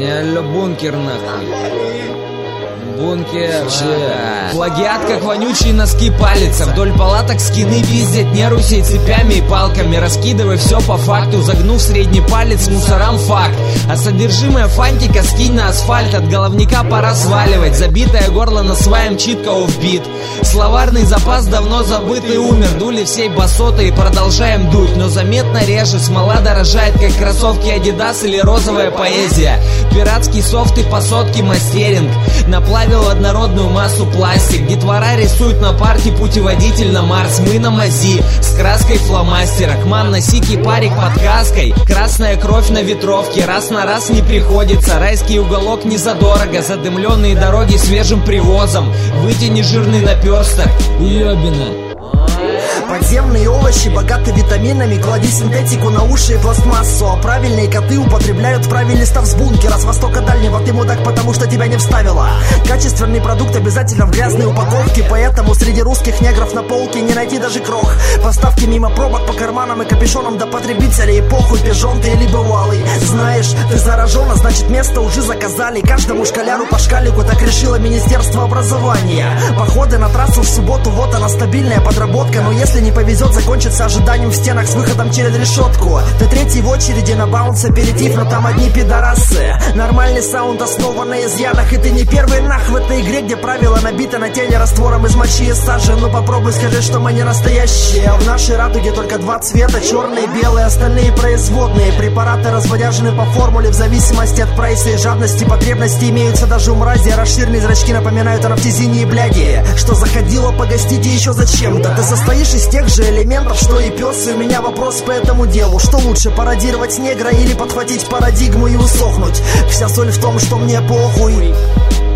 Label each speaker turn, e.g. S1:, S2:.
S1: Не алло, бункер нахуй. Бункер. Плагиат, как вонючие носки, палится. Вдоль палаток скины пиздят нерусей цепями и палками, раскидывая все по факту, загнув средний палец мусорам факт. А содержимое фантика скинь на асфальт, от головника пора сваливать. Забитое горло насваем читка офбит. Словарный запас давно забыт и умер. Дули всей басоты и продолжаем дуть, но заметно реже. Смола дорожает, как кроссовки Adidas или розовая поэзия. Пиратский софт и по сотке мастеринг наплавил однородную массу пластик. Детвора рисует на парте путеводитель на Марс. Мы на мази с краской фломастера. Кман на сике парик под каской. Красная кровь на ветровке. Раз на раз не приходится. Райский уголок не задорого. Задымленные дороги свежим привозом. Вытяни жирный наперсток. Уебина.
S2: Подземные овощи богаты витаминами. Клади синтетику на уши и пластмассу. А правильные коты употребляют правильный став с бункера. С востока дальнего ты мудак, потому что тебя не вставило. Качественный продукт обязательно в грязной упаковке. Поэтому среди русских негров на полке не найти даже крох. Поставки мимо пробок по карманам и капюшонам до потребителей. И похуй, пижон ты или бывалый. Знаешь, ты заражен, а значит место уже заказали. Каждому школяру по шкалику, так решило Министерство образования. Походы на трассу в субботу, вот она стабильная подработка. Но если не повезет, закончится ожиданием в стенах с выходом через решетку. Ты третий в очереди на баунс аперитив, но там одни пидорасы. Нормальный саунд основан на изъянах, и ты не первый нах в этой игре, где правила набиты на теле раствором из мочи и сажи. Ну попробуй скажи, что мы не настоящие. В нашей радуге только два цвета, черный и белый, остальные производные. Препараты разводяжены по формуле в зависимости от прайса и жадности. Потребности имеются даже у мрази, а расширенные зрачки напоминают о нафтизине и бляди. Что заходило погостить и еще зачем? Да ты состоишь из тех же элементов, что и пес. И у меня вопрос по этому делу: что лучше, пародировать негра или подхватить парадигму и усохнуть? Вся соль в том, что мне похуй.